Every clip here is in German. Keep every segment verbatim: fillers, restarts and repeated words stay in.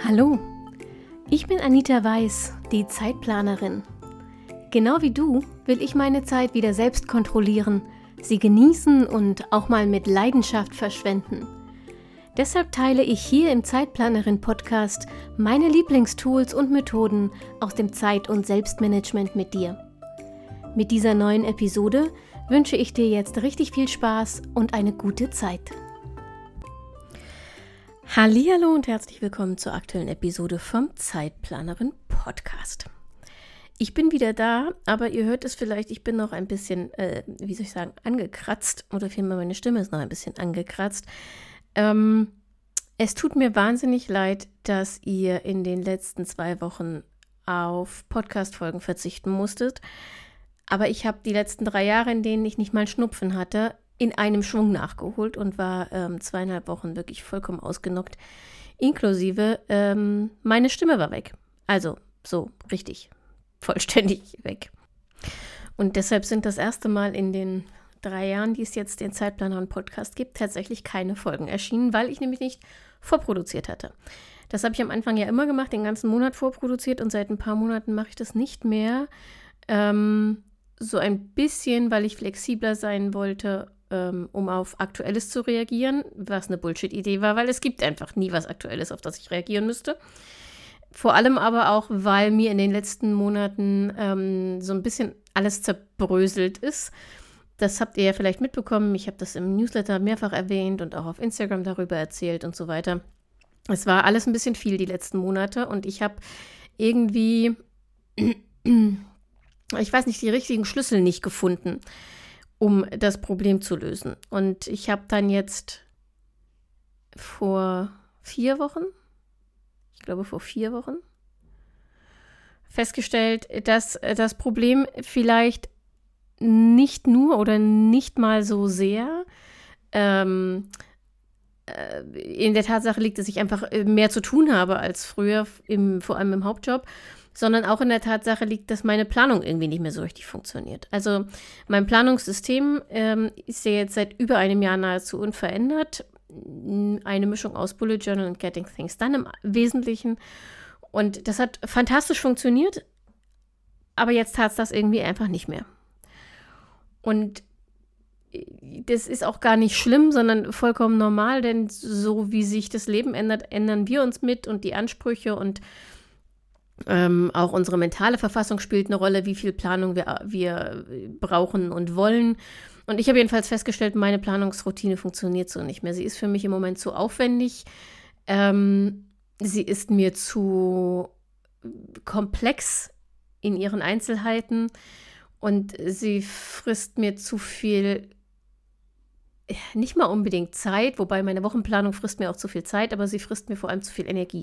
Hallo, ich bin Anita Weiß, die Zeitplanerin. Genau wie du will ich meine Zeit wieder selbst kontrollieren, sie genießen und auch mal mit Leidenschaft verschwenden. Deshalb teile ich hier im Zeitplanerin-Podcast meine Lieblingstools und Methoden aus dem Zeit- und Selbstmanagement mit dir. Mit dieser neuen Episode wünsche ich dir jetzt richtig viel Spaß und eine gute Zeit. Hallihallo und herzlich willkommen zur aktuellen Episode vom Zeitplanerin Podcast. Ich bin wieder da, aber ihr hört es vielleicht, ich bin noch ein bisschen, äh, wie soll ich sagen, angekratzt oder vielmehr meine Stimme ist noch ein bisschen angekratzt. Ähm, es tut mir wahnsinnig leid, dass ihr in den letzten zwei Wochen auf Podcast-Folgen verzichten musstet, aber ich habe die letzten drei Jahre, in denen ich nicht mal Schnupfen hatte, in einem Schwung nachgeholt und war ähm, zweieinhalb Wochen wirklich vollkommen ausgenockt. Inklusive, ähm, meine Stimme war weg. Also so richtig vollständig weg. Und deshalb sind das erste Mal in den drei Jahren, die es jetzt den Zeitplanerin-Podcast gibt, tatsächlich keine Folgen erschienen, weil ich nämlich nicht vorproduziert hatte. Das habe ich am Anfang ja immer gemacht, den ganzen Monat vorproduziert und seit ein paar Monaten mache ich das nicht mehr. Ähm, so ein bisschen, weil ich flexibler sein wollte, um auf Aktuelles zu reagieren, was eine Bullshit-Idee war, weil es gibt einfach nie was Aktuelles, auf das ich reagieren müsste. Vor allem aber auch, weil mir in den letzten Monaten ähm, so ein bisschen alles zerbröselt ist. Das habt ihr ja vielleicht mitbekommen. Ich habe das im Newsletter mehrfach erwähnt und auch auf Instagram darüber erzählt und so weiter. Es war alles ein bisschen viel die letzten Monate und ich habe irgendwie, ich weiß nicht, die richtigen Schlüssel nicht gefunden, um das Problem zu lösen. Und ich habe dann jetzt vor vier Wochen, ich glaube vor vier Wochen, festgestellt, dass das Problem vielleicht nicht nur oder nicht mal so sehr ähm, äh, in der Tatsache liegt, dass ich einfach mehr zu tun habe als früher, im, vor allem im Hauptjob, sondern auch in der Tatsache liegt, dass meine Planung irgendwie nicht mehr so richtig funktioniert. Also mein Planungssystem ähm, ist ja jetzt seit über einem Jahr nahezu unverändert. Eine Mischung aus Bullet Journal und Getting Things Done im Wesentlichen. Und das hat fantastisch funktioniert, aber jetzt tat es das irgendwie einfach nicht mehr. Und das ist auch gar nicht schlimm, sondern vollkommen normal, denn so wie sich das Leben ändert, ändern wir uns mit und die Ansprüche und Ähm, auch unsere mentale Verfassung spielt eine Rolle, wie viel Planung wir, wir brauchen und wollen. Und ich habe jedenfalls festgestellt, meine Planungsroutine funktioniert so nicht mehr. Sie ist für mich im Moment zu aufwendig. Ähm, sie ist mir zu komplex in ihren Einzelheiten und sie frisst mir zu viel, nicht mal unbedingt Zeit, wobei meine Wochenplanung frisst mir auch zu viel Zeit, aber sie frisst mir vor allem zu viel Energie.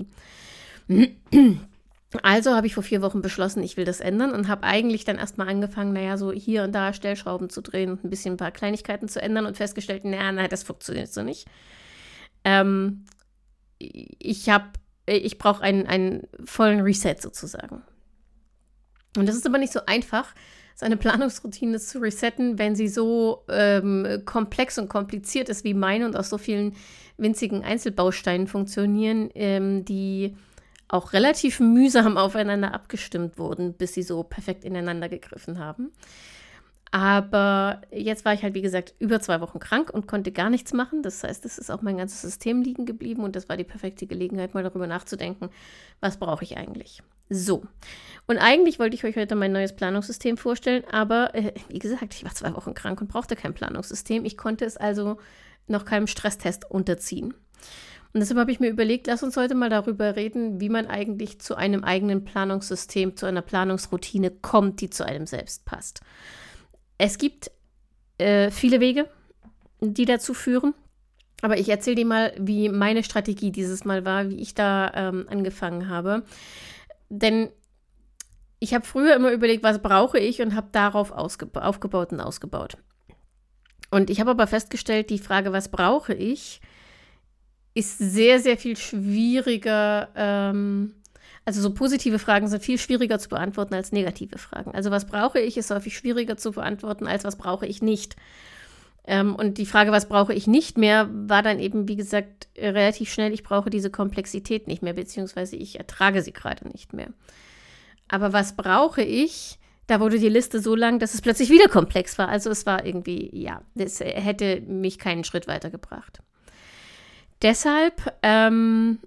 Also habe ich vor vier Wochen beschlossen, ich will das ändern und habe eigentlich dann erstmal angefangen, naja, so hier und da Stellschrauben zu drehen und ein bisschen ein paar Kleinigkeiten zu ändern und festgestellt, naja, nein, das funktioniert so nicht. Ähm, ich habe, ich brauche einen, einen vollen Reset sozusagen. Und das ist aber nicht so einfach, seine Planungsroutine zu resetten, wenn sie so ähm, komplex und kompliziert ist wie meine und aus so vielen winzigen Einzelbausteinen funktionieren, ähm, die auch relativ mühsam aufeinander abgestimmt wurden, bis sie so perfekt ineinander gegriffen haben. Aber jetzt war ich halt, wie gesagt, über zwei Wochen krank und konnte gar nichts machen. Das heißt, es ist auch mein ganzes System liegen geblieben und das war die perfekte Gelegenheit, mal darüber nachzudenken, was brauche ich eigentlich. So, und eigentlich wollte ich euch heute mein neues Planungssystem vorstellen, aber äh, wie gesagt, ich war zwei Wochen krank und brauchte kein Planungssystem. Ich konnte es also noch keinem Stresstest unterziehen. Und deshalb habe ich mir überlegt, lass uns heute mal darüber reden, wie man eigentlich zu einem eigenen Planungssystem, zu einer Planungsroutine kommt, die zu einem selbst passt. Es gibt äh, viele Wege, die dazu führen, aber ich erzähle dir mal, wie meine Strategie dieses Mal war, wie ich da ähm, angefangen habe. Denn ich habe früher immer überlegt, was brauche ich und habe darauf ausgeba- aufgebaut und ausgebaut. Und ich habe aber festgestellt, die Frage, was brauche ich, ist sehr, sehr viel schwieriger, ähm, also so positive Fragen sind viel schwieriger zu beantworten als negative Fragen. Also was brauche ich, ist häufig schwieriger zu beantworten, als was brauche ich nicht. Ähm, und die Frage, was brauche ich nicht mehr, war dann eben, wie gesagt, relativ schnell, ich brauche diese Komplexität nicht mehr, beziehungsweise ich ertrage sie gerade nicht mehr. Aber was brauche ich? Da wurde die Liste so lang, dass es plötzlich wieder komplex war. Also es war irgendwie, ja, das hätte mich keinen Schritt weitergebracht. Deshalb ähm,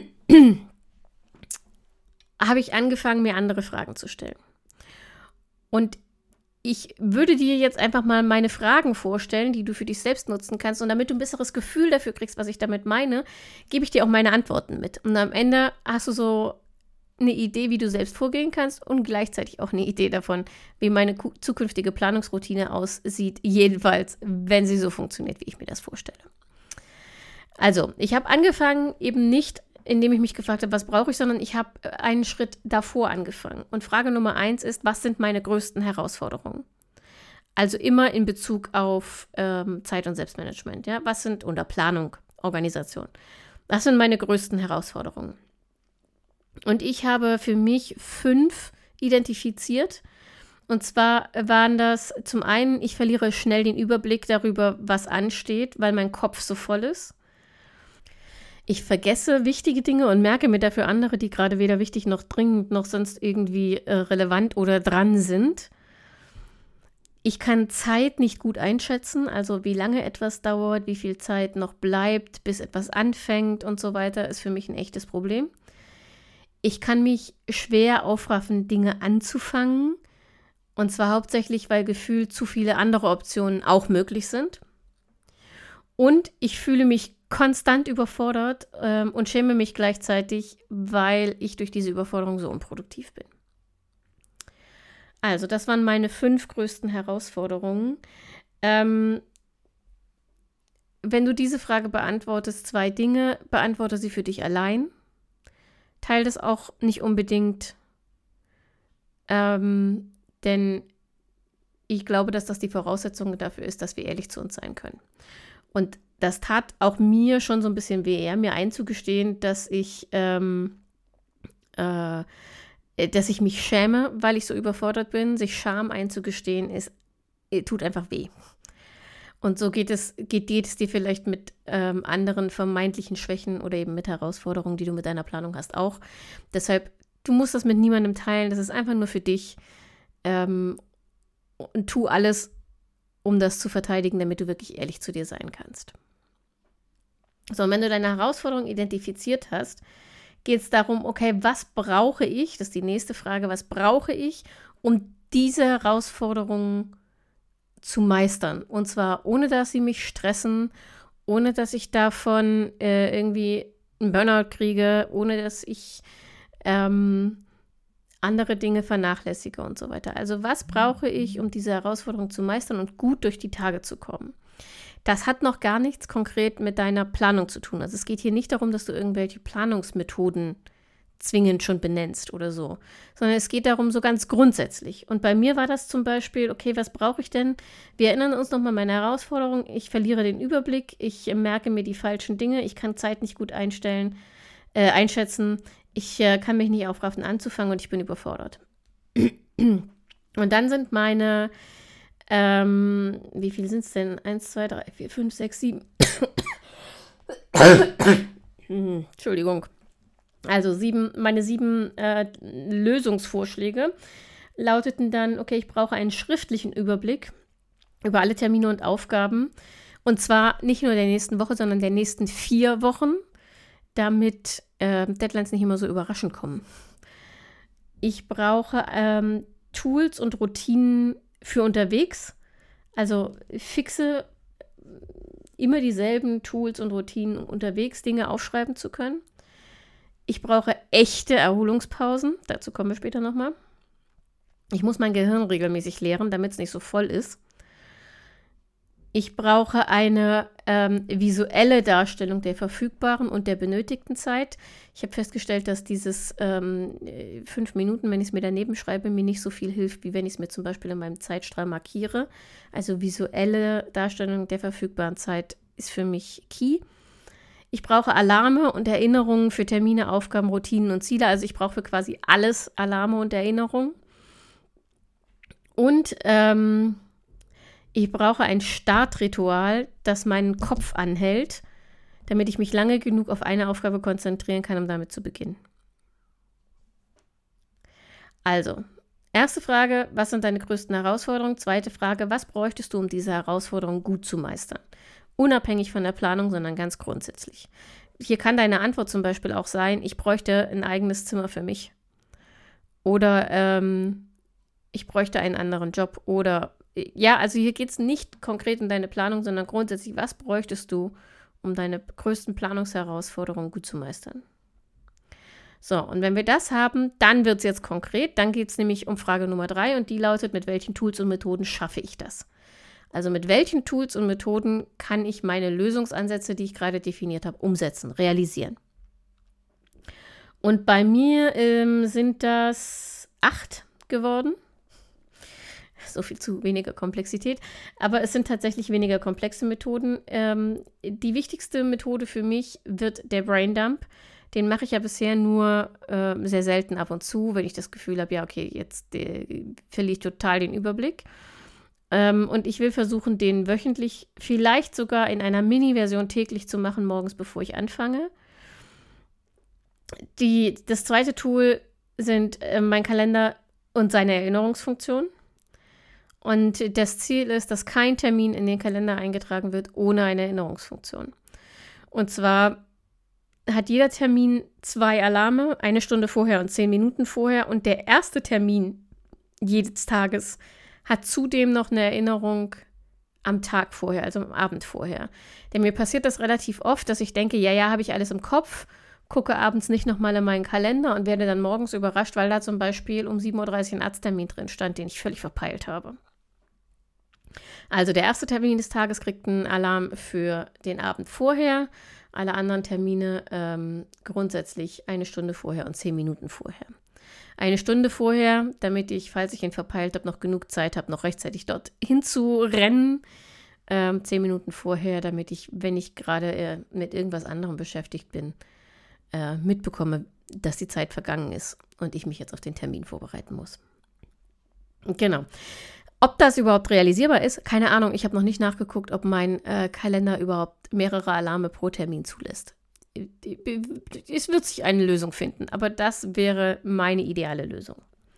habe ich angefangen, mir andere Fragen zu stellen. Und ich würde dir jetzt einfach mal meine Fragen vorstellen, die du für dich selbst nutzen kannst. Und damit du ein besseres Gefühl dafür kriegst, was ich damit meine, gebe ich dir auch meine Antworten mit. Und am Ende hast du so eine Idee, wie du selbst vorgehen kannst und gleichzeitig auch eine Idee davon, wie meine zukünftige Planungsroutine aussieht, jedenfalls, wenn sie so funktioniert, wie ich mir das vorstelle. Also, ich habe angefangen eben nicht, indem ich mich gefragt habe, was brauche ich, sondern ich habe einen Schritt davor angefangen. Und Frage Nummer eins ist, was sind meine größten Herausforderungen? Also immer in Bezug auf ähm, Zeit- und Selbstmanagement. Ja? Was sind unter Planung, Organisation? Was sind meine größten Herausforderungen? Und ich habe für mich fünf identifiziert. Und zwar waren das zum einen, ich verliere schnell den Überblick darüber, was ansteht, weil mein Kopf so voll ist. Ich vergesse wichtige Dinge und merke mir dafür andere, die gerade weder wichtig noch dringend noch sonst irgendwie äh, relevant oder dran sind. Ich kann Zeit nicht gut einschätzen, also wie lange etwas dauert, wie viel Zeit noch bleibt, bis etwas anfängt und so weiter, ist für mich ein echtes Problem. Ich kann mich schwer aufraffen, Dinge anzufangen, und zwar hauptsächlich, weil gefühlt zu viele andere Optionen auch möglich sind. Und ich fühle mich konstant überfordert ähm, und schäme mich gleichzeitig, weil ich durch diese Überforderung so unproduktiv bin. Also, das waren meine fünf größten Herausforderungen. Ähm, wenn du diese Frage beantwortest, zwei Dinge, beantworte sie für dich allein. Teil das auch nicht unbedingt, ähm, denn ich glaube, dass das die Voraussetzung dafür ist, dass wir ehrlich zu uns sein können. Und das tat auch mir schon so ein bisschen weh, ja, mir einzugestehen, dass ich, ähm, äh, dass ich mich schäme, weil ich so überfordert bin. Sich Scham einzugestehen, ist, tut einfach weh. Und so geht es, geht, geht es dir vielleicht mit ähm, anderen vermeintlichen Schwächen oder eben mit Herausforderungen, die du mit deiner Planung hast, auch. Deshalb, du musst das mit niemandem teilen, das ist einfach nur für dich. Ähm, und tu alles, um das zu verteidigen, damit du wirklich ehrlich zu dir sein kannst. So, und wenn du deine Herausforderung identifiziert hast, geht es darum, okay, was brauche ich? Das ist die nächste Frage, was brauche ich, um diese Herausforderungen zu meistern? Und zwar ohne, dass sie mich stressen, ohne, dass ich davon äh, irgendwie einen Burnout kriege, ohne, dass ich ähm, andere Dinge vernachlässige und so weiter. Also was brauche ich, um diese Herausforderung zu meistern und gut durch die Tage zu kommen? Das hat noch gar nichts konkret mit deiner Planung zu tun. Also es geht hier nicht darum, dass du irgendwelche Planungsmethoden zwingend schon benennst oder so, sondern es geht darum so ganz grundsätzlich. Und bei mir war das zum Beispiel, okay, was brauche ich denn? Wir erinnern uns nochmal an meine Herausforderung. Ich verliere den Überblick, ich merke mir die falschen Dinge, ich kann Zeit nicht gut einstellen, äh, einschätzen, ich äh, kann mich nicht aufraffen anzufangen und ich bin überfordert. Und dann sind meine Ähm, wie viel sind es denn? Eins, zwei, drei, vier, fünf, sechs, sieben. hm, Entschuldigung. Also sieben, meine sieben äh, Lösungsvorschläge lauteten dann, okay, ich brauche einen schriftlichen Überblick über alle Termine und Aufgaben. Und zwar nicht nur der nächsten Woche, sondern der nächsten vier Wochen, damit äh, Deadlines nicht immer so überraschend kommen. Ich brauche ähm, Tools und Routinen für unterwegs, also fixe, immer dieselben Tools und Routinen, um unterwegs Dinge aufschreiben zu können. Ich brauche echte Erholungspausen, dazu kommen wir später nochmal. Ich muss mein Gehirn regelmäßig leeren, damit es nicht so voll ist. Ich brauche eine ähm, visuelle Darstellung der verfügbaren und der benötigten Zeit. Ich habe festgestellt, dass dieses ähm, fünf Minuten, wenn ich es mir daneben schreibe, mir nicht so viel hilft, wie wenn ich es mir zum Beispiel in meinem Zeitstrahl markiere. Also visuelle Darstellung der verfügbaren Zeit ist für mich key. Ich brauche Alarme und Erinnerungen für Termine, Aufgaben, Routinen und Ziele. Also ich brauche für quasi alles Alarme und Erinnerungen. Und ähm, Ich brauche ein Startritual, das meinen Kopf anhält, damit ich mich lange genug auf eine Aufgabe konzentrieren kann, um damit zu beginnen. Also, erste Frage, was sind deine größten Herausforderungen? Zweite Frage, was bräuchtest du, um diese Herausforderung gut zu meistern? Unabhängig von der Planung, sondern ganz grundsätzlich. Hier kann deine Antwort zum Beispiel auch sein, ich bräuchte ein eigenes Zimmer für mich. Oder ähm, ich bräuchte einen anderen Job. Oder, ja, also hier geht es nicht konkret um deine Planung, sondern grundsätzlich, was bräuchtest du, um deine größten Planungsherausforderungen gut zu meistern? So, und wenn wir das haben, dann wird es jetzt konkret. Dann geht es nämlich um Frage Nummer drei und die lautet, mit welchen Tools und Methoden schaffe ich das? Also mit welchen Tools und Methoden kann ich meine Lösungsansätze, die ich gerade definiert habe, umsetzen, realisieren? Und bei mir ähm, sind das acht geworden. So viel zu weniger Komplexität. Aber es sind tatsächlich weniger komplexe Methoden. Ähm, die wichtigste Methode für mich wird der Braindump. Den mache ich ja bisher nur äh, sehr selten ab und zu, wenn ich das Gefühl habe, ja, okay, jetzt äh, verliere ich total den Überblick. Ähm, und ich will versuchen, den wöchentlich, vielleicht sogar in einer Mini-Version täglich zu machen, morgens, bevor ich anfange. Die, das zweite Tool sind äh, mein Kalender und seine Erinnerungsfunktion. Und das Ziel ist, dass kein Termin in den Kalender eingetragen wird ohne eine Erinnerungsfunktion. Und zwar hat jeder Termin zwei Alarme, eine Stunde vorher und zehn Minuten vorher. Und der erste Termin jedes Tages hat zudem noch eine Erinnerung am Tag vorher, also am Abend vorher. Denn mir passiert das relativ oft, dass ich denke, ja, ja, habe ich alles im Kopf, gucke abends nicht nochmal in meinen Kalender und werde dann morgens überrascht, weil da zum Beispiel um sieben Uhr dreißig ein Arzttermin drin stand, den ich völlig verpeilt habe. Also der erste Termin des Tages kriegt einen Alarm für den Abend vorher, alle anderen Termine ähm, grundsätzlich eine Stunde vorher und zehn Minuten vorher. Eine Stunde vorher, damit ich, falls ich ihn verpeilt habe, noch genug Zeit habe, noch rechtzeitig dort hinzurennen. Ähm, zehn Minuten vorher, damit ich, wenn ich gerade äh, mit irgendwas anderem beschäftigt bin, äh, mitbekomme, dass die Zeit vergangen ist und ich mich jetzt auf den Termin vorbereiten muss. Genau. Ob das überhaupt realisierbar ist, keine Ahnung. Ich habe noch nicht nachgeguckt, ob mein äh, Kalender überhaupt mehrere Alarme pro Termin zulässt. Es wird sich eine Lösung finden, aber das wäre meine ideale Lösung.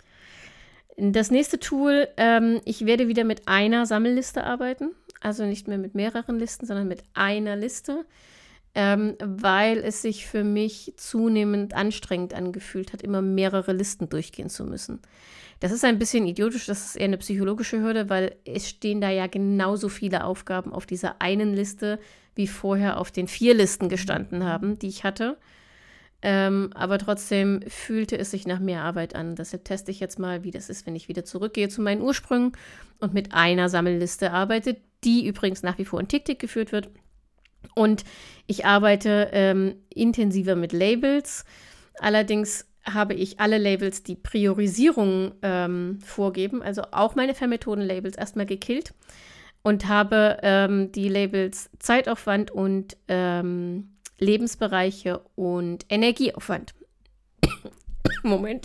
Das nächste Tool, ähm, ich werde wieder mit einer Sammelliste arbeiten, also nicht mehr mit mehreren Listen, sondern mit einer Liste, ähm, weil es sich für mich zunehmend anstrengend angefühlt hat, immer mehrere Listen durchgehen zu müssen. Das ist ein bisschen idiotisch, das ist eher eine psychologische Hürde, weil es stehen da ja genauso viele Aufgaben auf dieser einen Liste, wie vorher auf den vier Listen gestanden haben, die ich hatte. Ähm, aber trotzdem fühlte es sich nach mehr Arbeit an. Deshalb teste ich jetzt mal, wie das ist, wenn ich wieder zurückgehe zu meinen Ursprüngen und mit einer Sammelliste arbeite, die übrigens nach wie vor in TickTick geführt wird. Und ich arbeite ähm, intensiver mit Labels. Allerdings habe ich alle Labels, die Priorisierung ähm, vorgeben, also auch meine Vermethoden-Labels erstmal gekillt und habe ähm, die Labels Zeitaufwand und ähm, Lebensbereiche und Energieaufwand. Moment.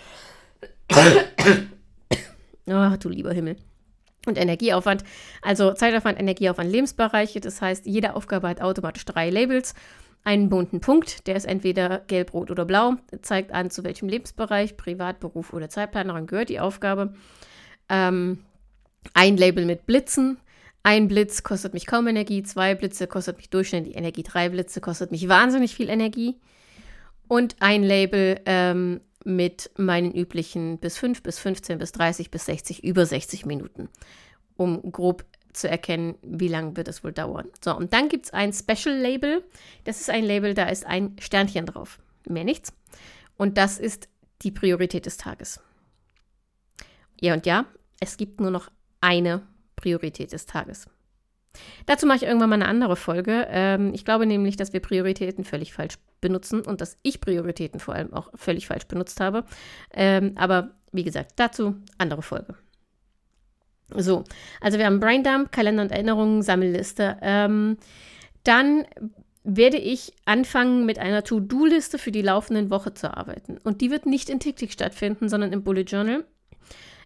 Ach, du lieber Himmel. Und Energieaufwand, also Zeitaufwand, Energieaufwand, Lebensbereiche. Das heißt, jede Aufgabe hat automatisch drei Labels. Einen bunten Punkt, der ist entweder gelb, rot oder blau, zeigt an, zu welchem Lebensbereich, Privat, Beruf oder Zeitplanerin gehört die Aufgabe. Ähm, ein Label mit Blitzen. Ein Blitz kostet mich kaum Energie, zwei Blitze kostet mich durchschnittlich Energie, drei Blitze kostet mich wahnsinnig viel Energie. Und ein Label ähm, mit meinen üblichen bis fünf, bis fünfzehn, bis dreißig, bis sechzig, über sechzig Minuten, um grob zu erkennen, wie lange wird es wohl dauern. So, und dann gibt es ein Special-Label. Das ist ein Label, da ist ein Sternchen drauf. Mehr nichts. Und das ist die Priorität des Tages. Ja und ja, es gibt nur noch eine Priorität des Tages. Dazu mache ich irgendwann mal eine andere Folge. Ähm, ich glaube nämlich, dass wir Prioritäten völlig falsch benutzen und dass ich Prioritäten vor allem auch völlig falsch benutzt habe. Ähm, aber wie gesagt, dazu andere Folge. So, also wir haben Braindump, Kalender und Erinnerungen, Sammelliste. Ähm, dann werde ich anfangen, mit einer To-Do-Liste für die laufende Woche zu arbeiten. Und die wird nicht in TickTick stattfinden, sondern im Bullet Journal.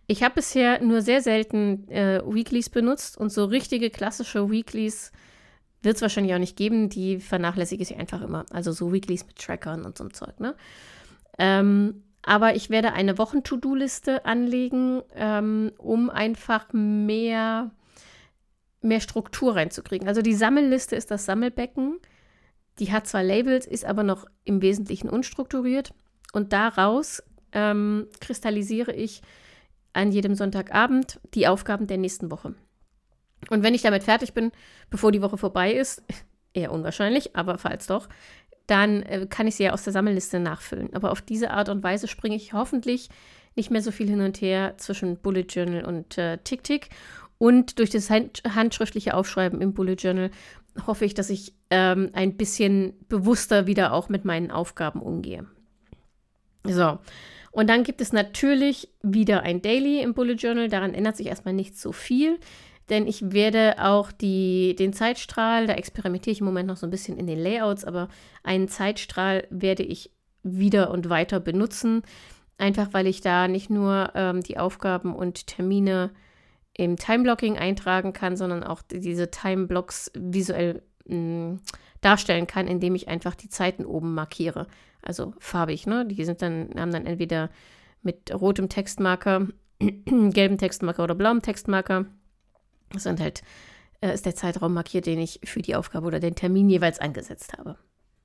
Ich habe bisher nur sehr selten äh, Weeklies benutzt und so richtige klassische Weeklies wird es wahrscheinlich auch nicht geben. Die vernachlässige ich einfach immer. Also so Weeklies mit Trackern und so ein Zeug, ne? Ähm, aber ich werde eine Wochen-To-Do-Liste anlegen, ähm, um einfach mehr, mehr Struktur reinzukriegen. Also die Sammelliste ist das Sammelbecken. Die hat zwar Labels, ist aber noch im Wesentlichen unstrukturiert. Und daraus ähm, kristallisiere ich an jedem Sonntagabend die Aufgaben der nächsten Woche. Und wenn ich damit fertig bin, bevor die Woche vorbei ist, eher unwahrscheinlich, aber falls doch, dann äh, kann ich sie ja aus der Sammelliste nachfüllen. Aber auf diese Art und Weise springe ich hoffentlich nicht mehr so viel hin und her zwischen Bullet Journal und äh, Tick-Tick. Und durch das hand- handschriftliche Aufschreiben im Bullet Journal hoffe ich, dass ich ähm, ein bisschen bewusster wieder auch mit meinen Aufgaben umgehe. So, und dann gibt es natürlich wieder ein Daily im Bullet Journal. Daran ändert sich erstmal nicht so viel, denn ich werde auch die, den Zeitstrahl, da experimentiere ich im Moment noch so ein bisschen in den Layouts, aber einen Zeitstrahl werde ich wieder und weiter benutzen, einfach weil ich da nicht nur ähm, die Aufgaben und Termine im Time-Blocking eintragen kann, sondern auch diese Time-Blocks visuell mh, darstellen kann, indem ich einfach die Zeiten oben markiere. Also farbig, ne? Die sind dann, haben dann entweder mit rotem Textmarker, gelbem Textmarker oder blauem Textmarker. Das sind halt, äh, ist der Zeitraum markiert, den ich für die Aufgabe oder den Termin jeweils angesetzt habe.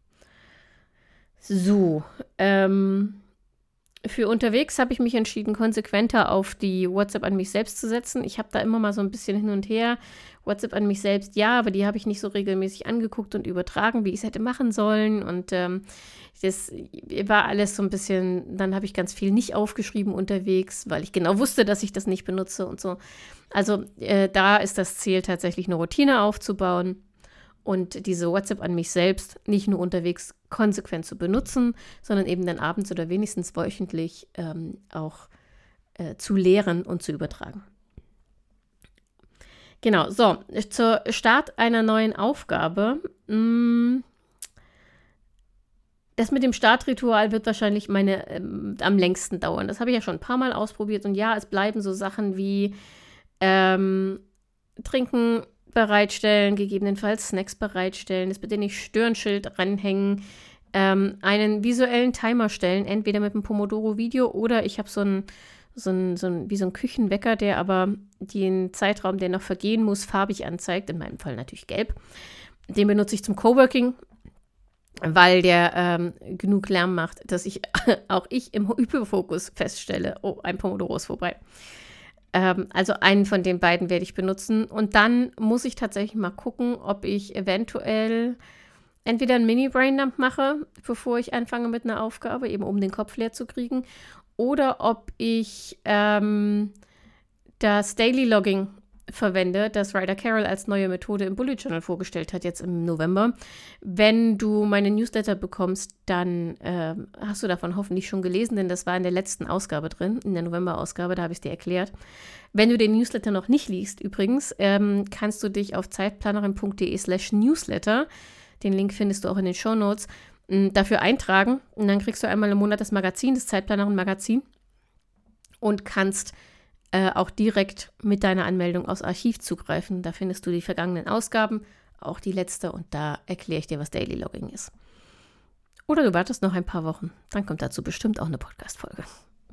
So, ähm, für unterwegs habe ich mich entschieden, konsequenter auf die WhatsApp an mich selbst zu setzen. Ich habe da immer mal so ein bisschen hin und her. WhatsApp an mich selbst, ja, aber die habe ich nicht so regelmäßig angeguckt und übertragen, wie ich es hätte machen sollen. Und ähm, das war alles so ein bisschen, dann habe ich ganz viel nicht aufgeschrieben unterwegs, weil ich genau wusste, dass ich das nicht benutze und so. Also äh, da ist das Ziel, tatsächlich eine Routine aufzubauen und diese WhatsApp an mich selbst nicht nur unterwegs konsequent zu benutzen, sondern eben dann abends oder wenigstens wöchentlich ähm, auch äh, zu lehren und zu übertragen. Genau, so, zur Start einer neuen Aufgabe. Mh, das mit dem Startritual wird wahrscheinlich meine ähm, am längsten dauern. Das habe ich ja schon ein paar Mal ausprobiert und ja, es bleiben so Sachen wie ähm, Trinken bereitstellen, gegebenenfalls Snacks bereitstellen, das bitte nicht Stören-Schild ranhängen, ähm, einen visuellen Timer stellen, entweder mit einem Pomodoro-Video oder ich habe so einen, so ein, so ein, wie so ein Küchenwecker, der aber den Zeitraum, der noch vergehen muss, farbig anzeigt, in meinem Fall natürlich gelb. Den benutze ich zum Coworking, weil der ähm, genug Lärm macht, dass ich auch ich im Hyperfokus feststelle, oh, ein Pomodoro ist vorbei. Ähm, also einen von den beiden werde ich benutzen. Und dann muss ich tatsächlich mal gucken, ob ich eventuell entweder einen Mini-Braindump mache, bevor ich anfange mit einer Aufgabe, eben um den Kopf leer zu kriegen, oder ob ich ähm, das Daily Logging verwende, das Ryder Carroll als neue Methode im Bullet Journal vorgestellt hat, jetzt im November. Wenn du meine Newsletter bekommst, dann äh, hast du davon hoffentlich schon gelesen, denn das war in der letzten Ausgabe drin, in der November-Ausgabe, da habe ich es dir erklärt. Wenn du den Newsletter noch nicht liest, übrigens, ähm, kannst du dich auf zeitplanerin.de slash Newsletter, den Link findest du auch in den Shownotes, dafür eintragen und dann kriegst du einmal im Monat das Magazin, das Zeitplanerin-Magazin und kannst äh, auch direkt mit deiner Anmeldung aus Archiv zugreifen. Da findest du die vergangenen Ausgaben, auch die letzte und da erkläre ich dir, was Daily Logging ist. Oder du wartest noch ein paar Wochen, dann kommt dazu bestimmt auch eine Podcast-Folge.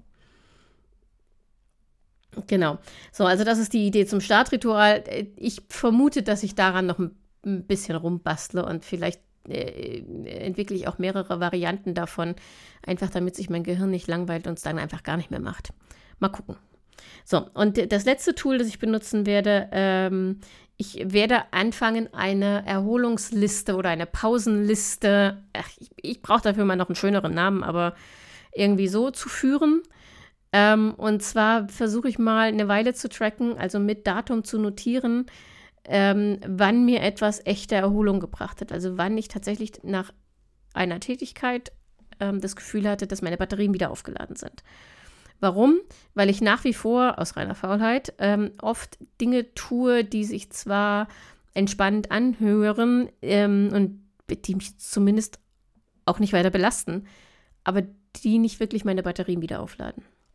Genau. So, also das ist die Idee zum Startritual. Ich vermute, dass ich daran noch ein ein bisschen rumbastle und vielleicht äh, entwickle ich auch mehrere Varianten davon, einfach damit sich mein Gehirn nicht langweilt und es dann einfach gar nicht mehr macht. Mal gucken. So, und das letzte Tool, das ich benutzen werde, ähm, ich werde anfangen, eine Erholungsliste oder eine Pausenliste, ach, ich, ich brauche dafür mal noch einen schöneren Namen, aber irgendwie so zu führen. Ähm, und zwar versuche ich mal eine Weile zu tracken, also mit Datum zu notieren, Ähm, wann mir etwas echte Erholung gebracht hat. Also wann ich tatsächlich nach einer Tätigkeit ähm, das Gefühl hatte, dass meine Batterien wieder aufgeladen sind. Warum? Weil ich nach wie vor, aus reiner Faulheit, ähm, oft Dinge tue, die sich zwar entspannt anhören ähm, und die mich zumindest auch nicht weiter belasten, aber die nicht wirklich meine Batterien wieder aufladen.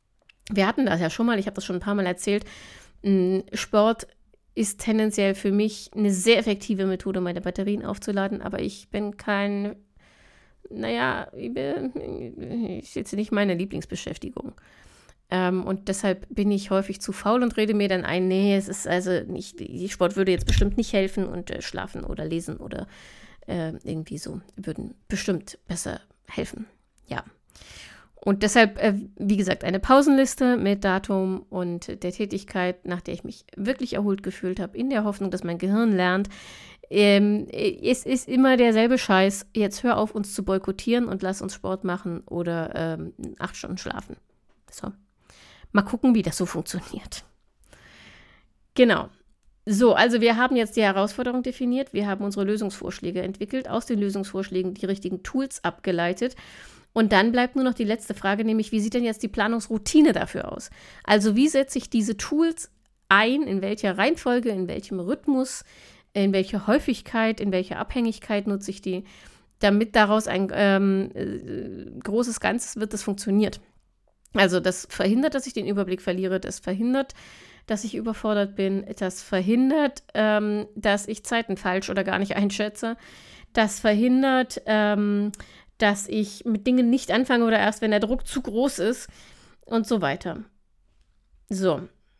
Wir hatten das ja schon mal, ich habe das schon ein paar Mal erzählt. Sport ist tendenziell für mich eine sehr effektive Methode, meine Batterien aufzuladen, aber ich bin kein, naja, ist jetzt nicht meine Lieblingsbeschäftigung. Ähm, und deshalb bin ich häufig zu faul und rede mir dann ein, nee, es ist also nicht, die Sport würde jetzt bestimmt nicht helfen und äh, schlafen oder lesen oder äh, irgendwie so würden bestimmt besser helfen. Ja. Und deshalb, äh, wie gesagt, eine Pausenliste mit Datum und der Tätigkeit, nach der ich mich wirklich erholt gefühlt habe, in der Hoffnung, dass mein Gehirn lernt, ähm, es ist immer derselbe Scheiß, jetzt hör auf, uns zu boykottieren und lass uns Sport machen oder ähm, acht Stunden schlafen. So. Mal gucken, wie das so funktioniert. Genau. So, also wir haben jetzt die Herausforderung definiert, wir haben unsere Lösungsvorschläge entwickelt, aus den Lösungsvorschlägen die richtigen Tools abgeleitet. Und dann bleibt nur noch die letzte Frage, nämlich wie sieht denn jetzt die Planungsroutine dafür aus? Also wie setze ich diese Tools ein, in welcher Reihenfolge, in welchem Rhythmus, in welcher Häufigkeit, in welcher Abhängigkeit nutze ich die, damit daraus ein ähm, äh, großes Ganzes wird, das funktioniert. Also das verhindert, dass ich den Überblick verliere, das verhindert, dass ich überfordert bin, das verhindert, ähm, dass ich Zeiten falsch oder gar nicht einschätze, das verhindert, ähm, dass ich mit Dingen nicht anfange oder erst, wenn der Druck zu groß ist und so weiter. So.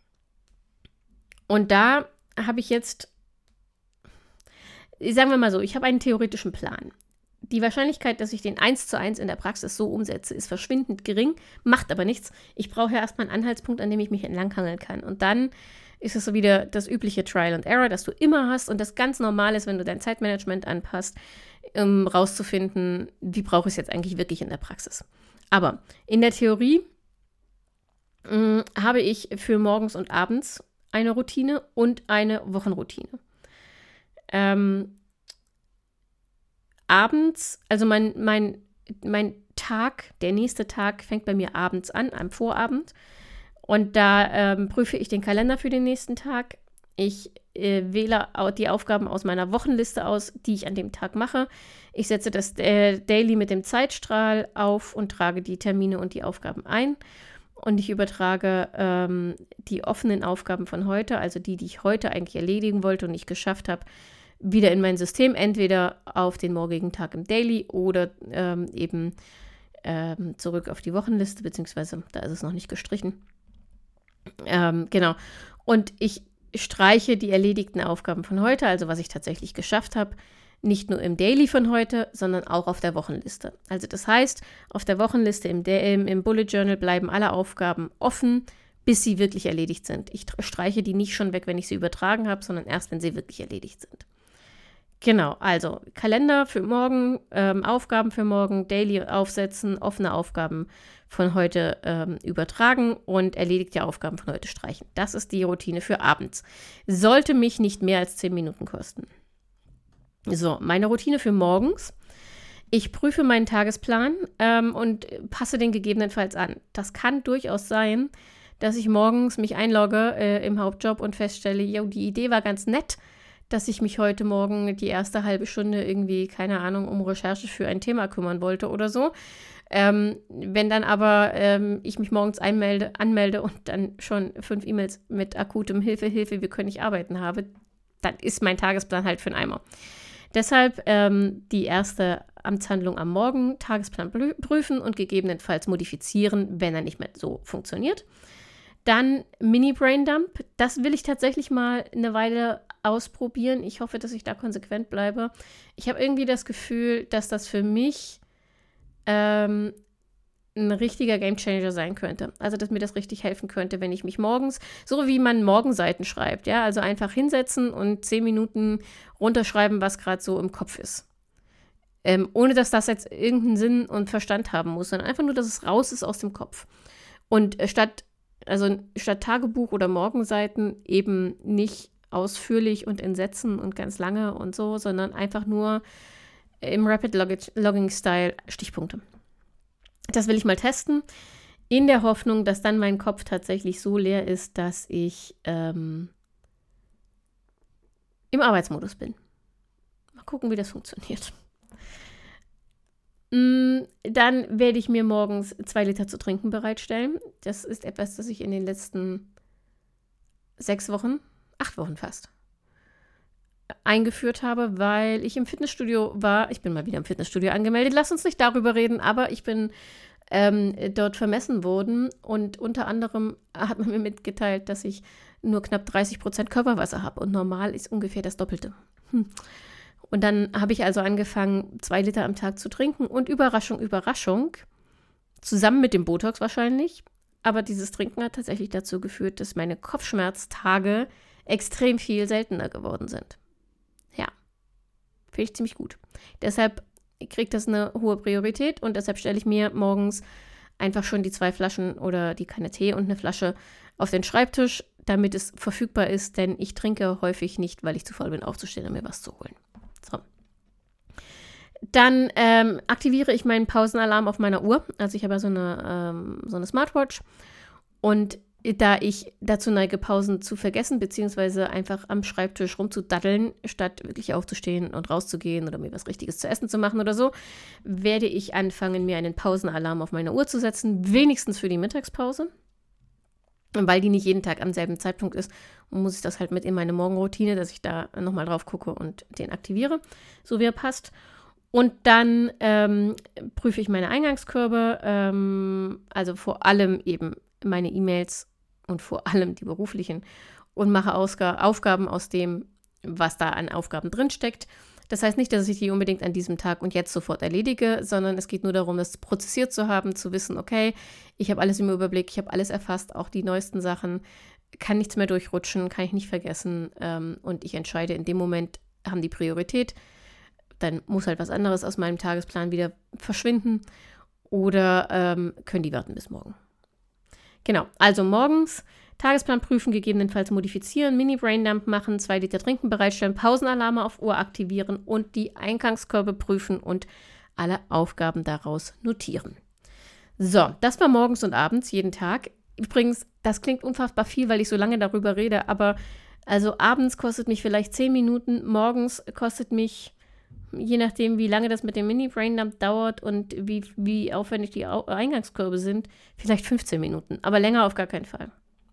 Und da habe ich jetzt, sagen wir mal so, ich habe einen theoretischen Plan. Die Wahrscheinlichkeit, dass ich den eins zu eins in der Praxis so umsetze, ist verschwindend gering, macht aber nichts. Ich brauche ja erstmal einen Anhaltspunkt, an dem ich mich entlanghangeln kann. Und dann ist es so wieder das übliche Trial and Error, das du immer hast und das ganz normal ist, wenn du dein Zeitmanagement anpasst, um rauszufinden, wie brauche ich es jetzt eigentlich wirklich in der Praxis. Aber in der Theorie mh, habe ich für morgens und abends eine Routine und eine Wochenroutine. Ähm, abends, also mein, mein, mein Tag, der nächste Tag fängt bei mir abends an, am Vorabend. Und da ähm, prüfe ich den Kalender für den nächsten Tag. Ich äh, wähle die Aufgaben aus meiner Wochenliste aus, die ich an dem Tag mache. Ich setze das äh, Daily mit dem Zeitstrahl auf und trage die Termine und die Aufgaben ein. Und ich übertrage ähm, die offenen Aufgaben von heute, also die, die ich heute eigentlich erledigen wollte und nicht geschafft habe, wieder in mein System, entweder auf den morgigen Tag im Daily oder ähm, eben ähm, zurück auf die Wochenliste, beziehungsweise da ist es noch nicht gestrichen. Ähm, genau. Und ich streiche die erledigten Aufgaben von heute, also was ich tatsächlich geschafft habe, nicht nur im Daily von heute, sondern auch auf der Wochenliste. Also das heißt, auf der Wochenliste im, im, im Bullet Journal bleiben alle Aufgaben offen, bis sie wirklich erledigt sind. Ich streiche die nicht schon weg, wenn ich sie übertragen habe, sondern erst, wenn sie wirklich erledigt sind. Genau, also Kalender für morgen, ähm, Aufgaben für morgen, Daily aufsetzen, offene Aufgaben von heute ähm, übertragen und erledigte Aufgaben von heute streichen. Das ist die Routine für abends. Sollte mich nicht mehr als zehn Minuten kosten. So, meine Routine für morgens. Ich prüfe meinen Tagesplan ähm, und passe den gegebenenfalls an. Das kann durchaus sein, dass ich morgens mich einlogge äh, im Hauptjob und feststelle, jo, die Idee war ganz nett, dass ich mich heute Morgen die erste halbe Stunde irgendwie, keine Ahnung, um Recherche für ein Thema kümmern wollte oder so. Ähm, wenn dann aber ähm, ich mich morgens einmelde, anmelde und dann schon fünf E-Mails mit akutem Hilfe, Hilfe, wir können nicht arbeiten habe, dann ist mein Tagesplan halt für den Eimer. Deshalb ähm, die erste Amtshandlung am Morgen, Tagesplan prüfen und gegebenenfalls modifizieren, wenn er nicht mehr so funktioniert. Dann Mini-Braindump. Das will ich tatsächlich mal eine Weile ausprobieren. Ich hoffe, dass ich da konsequent bleibe. Ich habe irgendwie das Gefühl, dass das für mich ähm, ein richtiger Gamechanger sein könnte. Also, dass mir das richtig helfen könnte, wenn ich mich morgens, so wie man Morgenseiten schreibt, ja, also einfach hinsetzen und zehn Minuten runterschreiben, was gerade so im Kopf ist. Ähm, ohne, dass das jetzt irgendeinen Sinn und Verstand haben muss, sondern einfach nur, dass es raus ist aus dem Kopf. Und äh, statt Also statt Tagebuch oder Morgenseiten eben nicht ausführlich und in Sätzen und ganz lange und so, sondern einfach nur im Rapid Logging Style Stichpunkte. Das will ich mal testen, in der Hoffnung, dass dann mein Kopf tatsächlich so leer ist, dass ich ähm, im Arbeitsmodus bin. Mal gucken, wie das funktioniert. Dann werde ich mir morgens zwei Liter zu trinken bereitstellen. Das ist etwas, das ich in den letzten sechs Wochen, acht Wochen fast, eingeführt habe, weil ich im Fitnessstudio war. Ich bin mal wieder im Fitnessstudio angemeldet. Lass uns nicht darüber reden, aber ich bin ähm, dort vermessen worden und unter anderem hat man mir mitgeteilt, dass ich nur knapp dreißig Prozent Körperwasser habe und normal ist ungefähr das Doppelte. Hm. Und dann habe ich also angefangen, zwei Liter am Tag zu trinken und Überraschung, Überraschung, zusammen mit dem Botox wahrscheinlich, aber dieses Trinken hat tatsächlich dazu geführt, dass meine Kopfschmerztage extrem viel seltener geworden sind. Ja, finde ich ziemlich gut. Deshalb kriegt das eine hohe Priorität und deshalb stelle ich mir morgens einfach schon die zwei Flaschen oder die Kanne Tee und eine Flasche auf den Schreibtisch, damit es verfügbar ist, denn ich trinke häufig nicht, weil ich zu faul bin, aufzustehen und mir was zu holen. So. Dann ähm, aktiviere ich meinen Pausenalarm auf meiner Uhr. Also ich habe ja so eine, ähm, so eine Smartwatch und da ich dazu neige, Pausen zu vergessen, beziehungsweise einfach am Schreibtisch rumzudaddeln, statt wirklich aufzustehen und rauszugehen oder mir was Richtiges zu essen zu machen oder so, werde ich anfangen, mir einen Pausenalarm auf meine Uhr zu setzen, wenigstens für die Mittagspause. Und weil die nicht jeden Tag am selben Zeitpunkt ist, muss ich das halt mit in meine Morgenroutine, dass ich da nochmal drauf gucke und den aktiviere, so wie er passt. Und dann ähm, prüfe ich meine Eingangskörbe, ähm, also vor allem eben meine E-Mails und vor allem die beruflichen und mache Ausg- Aufgaben aus dem, was da an Aufgaben drinsteckt. Das heißt nicht, dass ich die unbedingt an diesem Tag und jetzt sofort erledige, sondern es geht nur darum, das prozessiert zu haben, zu wissen, okay, ich habe alles im Überblick, ich habe alles erfasst, auch die neuesten Sachen, kann nichts mehr durchrutschen, kann ich nicht vergessen ähm, und ich entscheide in dem Moment, haben die Priorität, dann muss halt was anderes aus meinem Tagesplan wieder verschwinden oder ähm, können die warten bis morgen. Genau, also morgens Tagesplan prüfen, gegebenenfalls modifizieren, Mini-Braindump machen, zwei Liter trinken bereitstellen, Pausenalarme auf Uhr aktivieren und die Eingangskörbe prüfen und alle Aufgaben daraus notieren. So, das war morgens und abends, jeden Tag. Übrigens, das klingt unfassbar viel, weil ich so lange darüber rede, aber also abends kostet mich vielleicht zehn Minuten, morgens kostet mich, je nachdem, wie lange das mit dem Mini-Braindump dauert und wie, wie aufwendig die Au- Eingangskörbe sind, vielleicht fünfzehn Minuten, aber länger auf gar keinen Fall.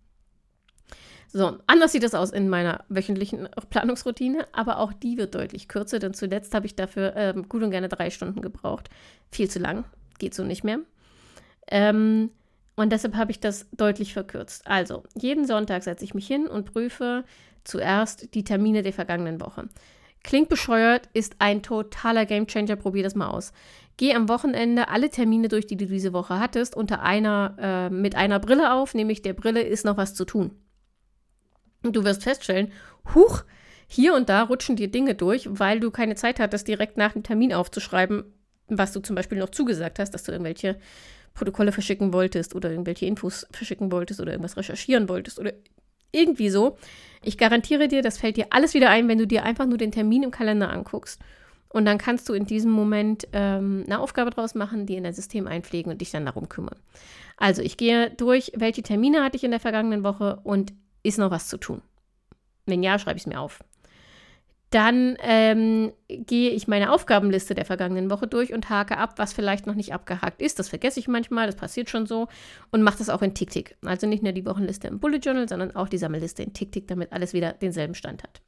So, anders sieht das aus in meiner wöchentlichen Planungsroutine, aber auch die wird deutlich kürzer, denn zuletzt habe ich dafür ähm, gut und gerne drei Stunden gebraucht. Viel zu lang, geht so nicht mehr. Ähm, und deshalb habe ich das deutlich verkürzt. Also, jeden Sonntag setze ich mich hin und prüfe zuerst die Termine der vergangenen Woche. Klingt bescheuert, ist ein totaler Gamechanger, probier das mal aus. Geh am Wochenende alle Termine durch, die du diese Woche hattest, unter einer, äh, mit einer Brille auf, nämlich der Brille ist noch was zu tun. Und du wirst feststellen, huch, hier und da rutschen dir Dinge durch, weil du keine Zeit hattest, direkt nach dem Termin aufzuschreiben, was du zum Beispiel noch zugesagt hast, dass du irgendwelche Protokolle verschicken wolltest oder irgendwelche Infos verschicken wolltest oder irgendwas recherchieren wolltest oder irgendwie so. Ich garantiere dir, das fällt dir alles wieder ein, wenn du dir einfach nur den Termin im Kalender anguckst. Und dann kannst du in diesem Moment ähm, eine Aufgabe draus machen, die in dein System einpflegen und dich dann darum kümmern. Also ich gehe durch, welche Termine hatte ich in der vergangenen Woche und ist noch was zu tun? Wenn ja, schreibe ich es mir auf. Dann ähm, gehe ich meine Aufgabenliste der vergangenen Woche durch und hake ab, was vielleicht noch nicht abgehakt ist. Das vergesse ich manchmal, das passiert schon so. Und mache das auch in TickTick. Also nicht nur die Wochenliste im Bullet Journal, sondern auch die Sammelliste in TickTick, damit alles wieder denselben Stand hat.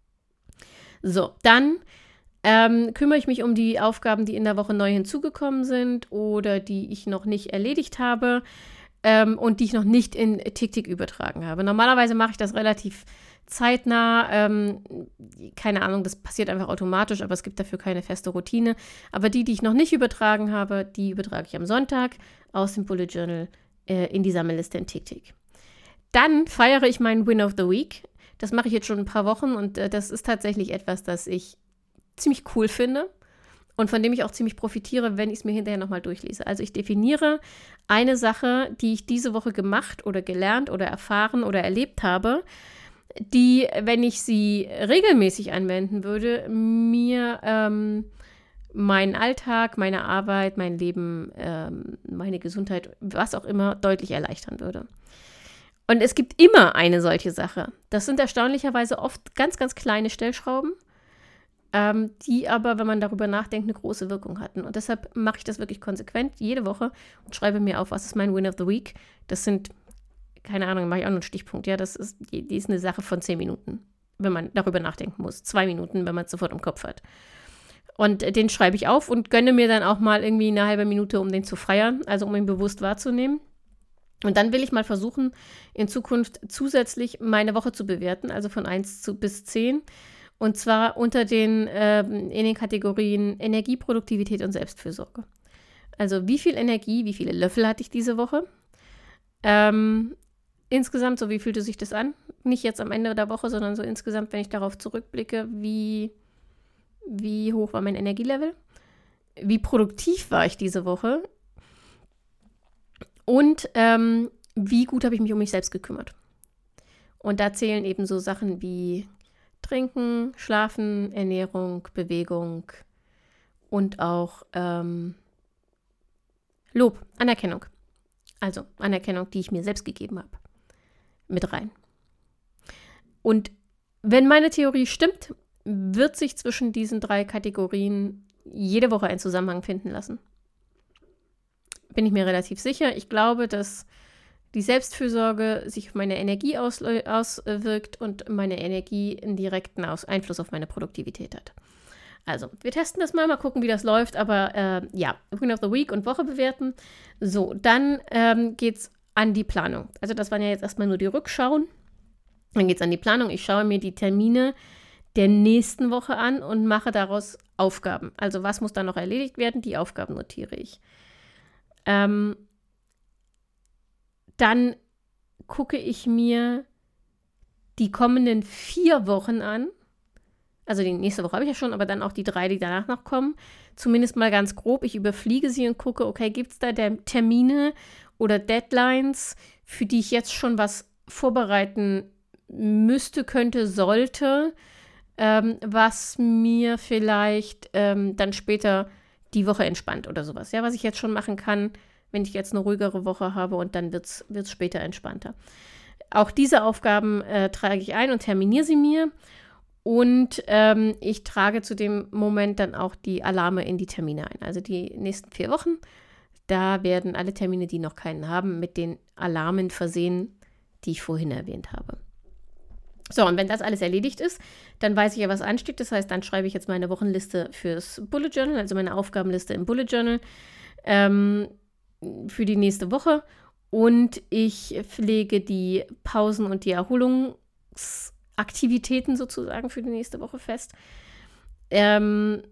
So, dann ähm, kümmere ich mich um die Aufgaben, die in der Woche neu hinzugekommen sind oder die ich noch nicht erledigt habe. Ähm, und die ich noch nicht in TickTick übertragen habe. Normalerweise mache ich das relativ zeitnah. Ähm, keine Ahnung, das passiert einfach automatisch, aber es gibt dafür keine feste Routine. Aber die, die ich noch nicht übertragen habe, die übertrage ich am Sonntag aus dem Bullet Journal äh, in die Sammelliste in TickTick. Dann feiere ich meinen Win of the Week. Das mache ich jetzt schon ein paar Wochen und äh, das ist tatsächlich etwas, das ich ziemlich cool finde. Und von dem ich auch ziemlich profitiere, wenn ich es mir hinterher nochmal durchlese. Also ich definiere eine Sache, die ich diese Woche gemacht oder gelernt oder erfahren oder erlebt habe, die, wenn ich sie regelmäßig anwenden würde, mir ähm, meinen Alltag, meine Arbeit, mein Leben, ähm, meine Gesundheit, was auch immer, deutlich erleichtern würde. Und es gibt immer eine solche Sache. Das sind erstaunlicherweise oft ganz, ganz kleine Stellschrauben, ähm, die aber, wenn man darüber nachdenkt, eine große Wirkung hatten. Und deshalb mache ich das wirklich konsequent jede Woche und schreibe mir auf, was ist mein Win of the Week. Das sind, keine Ahnung, mache ich auch noch einen Stichpunkt. Ja, das ist, die ist eine Sache von zehn Minuten, wenn man darüber nachdenken muss. Zwei Minuten, wenn man es sofort im Kopf hat. Und äh, den schreibe ich auf und gönne mir dann auch mal irgendwie eine halbe Minute, um den zu feiern, also um ihn bewusst wahrzunehmen. Und dann will ich mal versuchen, in Zukunft zusätzlich meine Woche zu bewerten, also von eins zu bis zehn. Und zwar unter den, ähm, in den Kategorien Energie, Produktivität und Selbstfürsorge. Also wie viel Energie, wie viele Löffel hatte ich diese Woche? Ähm, insgesamt, so wie fühlte sich das an? Nicht jetzt am Ende der Woche, sondern so insgesamt, wenn ich darauf zurückblicke, wie, wie hoch war mein Energielevel? Wie produktiv war ich diese Woche? Und ähm, wie gut habe ich mich um mich selbst gekümmert? Und da zählen eben so Sachen wie Trinken, Schlafen, Ernährung, Bewegung und auch ähm, Lob, Anerkennung. Also Anerkennung, die ich mir selbst gegeben habe, mit rein. Und wenn meine Theorie stimmt, wird sich zwischen diesen drei Kategorien jede Woche ein Zusammenhang finden lassen. Bin ich mir relativ sicher. Ich glaube, dass die Selbstfürsorge sich auf meine Energie ausle- auswirkt und meine Energie einen direkten Aus- Einfluss auf meine Produktivität hat. Also, wir testen das mal, mal gucken, wie das läuft. Aber äh, ja, Win of the Week und Woche bewerten. So, dann ähm, geht es an die Planung. Also das waren ja jetzt erstmal nur die Rückschauen. Dann geht es an die Planung. Ich schaue mir die Termine der nächsten Woche an und mache daraus Aufgaben. Also was muss da noch erledigt werden? Die Aufgaben notiere ich. Ähm, dann gucke ich mir die kommenden vier Wochen an. Also die nächste Woche habe ich ja schon, aber dann auch die drei, die danach noch kommen. Zumindest mal ganz grob. Ich überfliege sie und gucke, okay, gibt es da der Termine oder Deadlines, für die ich jetzt schon was vorbereiten müsste, könnte, sollte, ähm, was mir vielleicht ähm, dann später die Woche entspannt oder sowas. Ja, was ich jetzt schon machen kann, wenn ich jetzt eine ruhigere Woche habe und dann wird es später entspannter. Auch diese Aufgaben äh, trage ich ein und terminiere sie mir. Und ähm, ich trage zu dem Moment dann auch die Alarme in die Termine ein. Also die nächsten vier Wochen, da werden alle Termine, die noch keinen haben, mit den Alarmen versehen, die ich vorhin erwähnt habe. So, und wenn das alles erledigt ist, dann weiß ich ja, was ansteht. Das heißt, dann schreibe ich jetzt meine Wochenliste fürs Bullet Journal, also meine Aufgabenliste im Bullet Journal ähm, für die nächste Woche. Und ich pflege die Pausen und die Erholungsaktivitäten sozusagen für die nächste Woche fest. Ähm,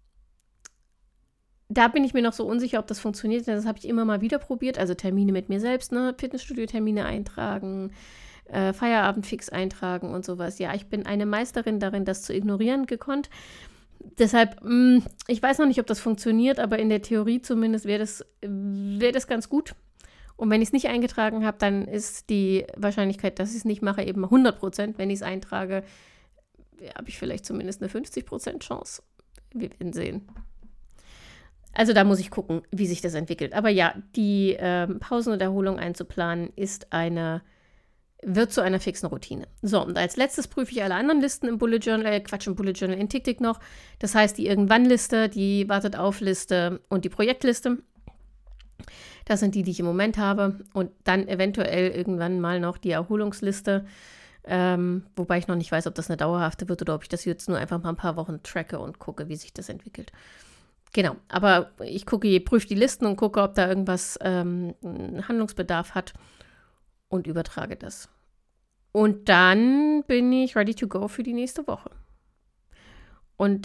da bin ich mir noch so unsicher, ob das funktioniert. Das habe ich immer mal wieder probiert. Also Termine mit mir selbst, ne? Fitnessstudio-Termine eintragen, Äh, Feierabend fix eintragen und sowas. Ja, ich bin eine Meisterin darin, das zu ignorieren gekonnt. Deshalb, mh, ich weiß noch nicht, ob das funktioniert, aber in der Theorie zumindest wäre das, wär das ganz gut. Und wenn ich es nicht eingetragen habe, dann ist die Wahrscheinlichkeit, dass ich es nicht mache, eben hundert Prozent. Wenn ich es eintrage, habe ich vielleicht zumindest eine fünfzig Prozent Chance. Wir werden sehen. Also da muss ich gucken, wie sich das entwickelt. Aber ja, die äh, Pausen und Erholung einzuplanen, ist eine wird zu einer fixen Routine. So, und als letztes prüfe ich alle anderen Listen im Bullet Journal, äh, Quatsch, im Bullet Journal in TickTick noch. Das heißt, die Irgendwann-Liste, die Wartet-auf-Liste und die Projektliste. Das sind die, die ich im Moment habe. Und dann eventuell irgendwann mal noch die Erholungsliste. Ähm, wobei ich noch nicht weiß, ob das eine dauerhafte wird oder ob ich das jetzt nur einfach mal ein paar Wochen tracke und gucke, wie sich das entwickelt. Genau, aber ich gucke, prüfe die Listen und gucke, ob da irgendwas ähm, Handlungsbedarf hat. Und übertrage das. Und dann bin ich ready to go für die nächste Woche. Und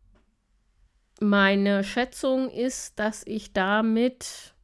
meine Schätzung ist, dass ich damit,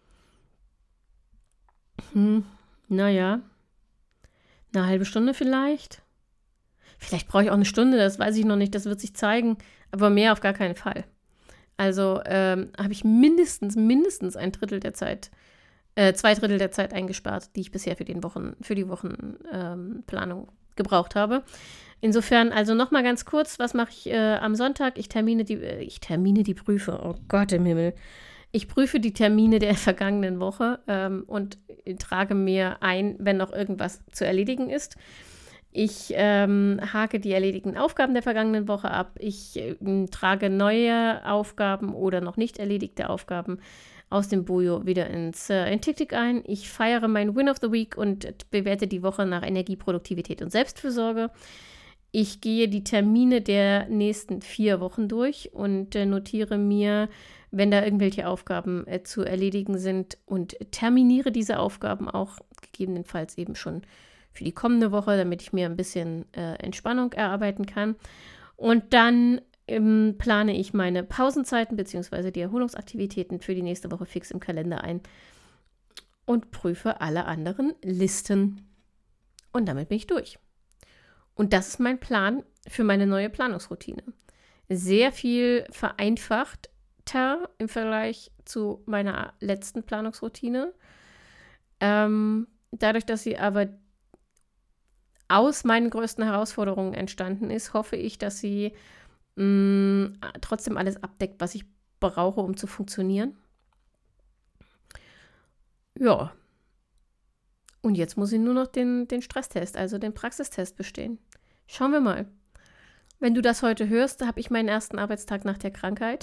hm, naja, eine halbe Stunde vielleicht. Vielleicht brauche ich auch eine Stunde, das weiß ich noch nicht, das wird sich zeigen. Aber mehr auf gar keinen Fall. Also ähm, habe ich mindestens, mindestens ein Drittel der Zeit Äh, zwei Drittel der Zeit eingespart, die ich bisher für, den Wochen, für die Wochenplanung ähm, gebraucht habe. Insofern, also nochmal ganz kurz, was mache ich äh, am Sonntag? Ich termine die, äh, ich termine die Prüfe, oh Gott im Himmel. Ich prüfe die Termine der vergangenen Woche ähm, und trage mir ein, wenn noch irgendwas zu erledigen ist. Ich ähm, hake die erledigten Aufgaben der vergangenen Woche ab. Ich äh, trage neue Aufgaben oder noch nicht erledigte Aufgaben aus dem Bojo wieder ins äh, in TickTick ein. Ich feiere meinen Win of the Week und bewerte die Woche nach Energie, Produktivität und Selbstfürsorge. Ich gehe die Termine der nächsten vier Wochen durch und äh, notiere mir, wenn da irgendwelche Aufgaben äh, zu erledigen sind und terminiere diese Aufgaben auch gegebenenfalls eben schon für die kommende Woche, damit ich mir ein bisschen äh, Entspannung erarbeiten kann. Und dann ähm, plane ich meine Pausenzeiten bzw. die Erholungsaktivitäten für die nächste Woche fix im Kalender ein und prüfe alle anderen Listen. Und damit bin ich durch. Und das ist mein Plan für meine neue Planungsroutine. Sehr viel vereinfachter im Vergleich zu meiner letzten Planungsroutine. Ähm, dadurch, dass sie aber aus meinen größten Herausforderungen entstanden ist, hoffe ich, dass sie mh, trotzdem alles abdeckt, was ich brauche, um zu funktionieren. Ja. Und jetzt muss ich nur noch den, den Stresstest, also den Praxistest bestehen. Schauen wir mal. Wenn du das heute hörst, habe ich meinen ersten Arbeitstag nach der Krankheit.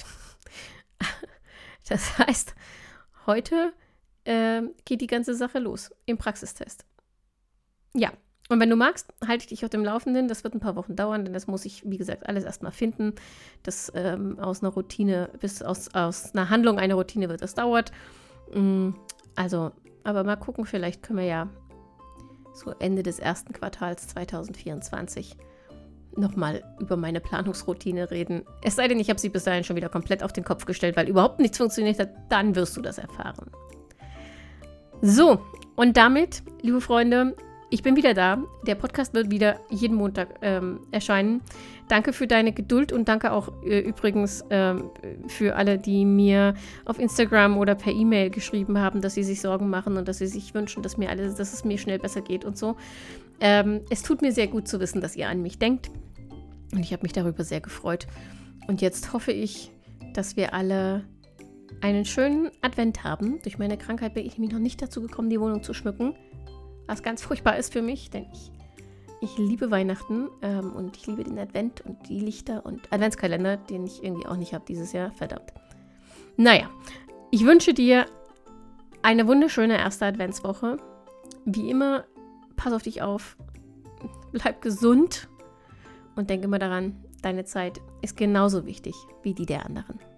Das heißt, heute äh, geht die ganze Sache los im Praxistest. Ja, und wenn du magst, halte ich dich auf dem Laufenden. Das wird ein paar Wochen dauern, denn das muss ich, wie gesagt, alles erstmal finden. Das ähm, aus einer Routine, bis aus, aus einer Handlung eine Routine wird, das dauert. Also, aber mal gucken, vielleicht können wir ja so Ende des ersten Quartals zwanzig vierundzwanzig nochmal über meine Planungsroutine reden. Es sei denn, ich habe sie bis dahin schon wieder komplett auf den Kopf gestellt, weil überhaupt nichts funktioniert hat, dann wirst du das erfahren. So, und damit, liebe Freunde, ich bin wieder da. Der Podcast wird wieder jeden Montag ähm, erscheinen. Danke für deine Geduld und danke auch äh, übrigens ähm, für alle, die mir auf Instagram oder per E-Mail geschrieben haben, dass sie sich Sorgen machen und dass sie sich wünschen, dass mir alles, dass es mir schnell besser geht und so. Ähm, es tut mir sehr gut zu wissen, dass ihr an mich denkt und ich habe mich darüber sehr gefreut. Und jetzt hoffe ich, dass wir alle einen schönen Advent haben. Durch meine Krankheit bin ich nämlich noch nicht dazu gekommen, die Wohnung zu schmücken. Was ganz furchtbar ist für mich, denn ich, ich liebe Weihnachten ähm, und ich liebe den Advent und die Lichter und Adventskalender, den ich irgendwie auch nicht habe dieses Jahr. Verdammt. Naja, ich wünsche dir eine wunderschöne erste Adventswoche. Wie immer, pass auf dich auf, bleib gesund und denke immer daran, deine Zeit ist genauso wichtig wie die der anderen.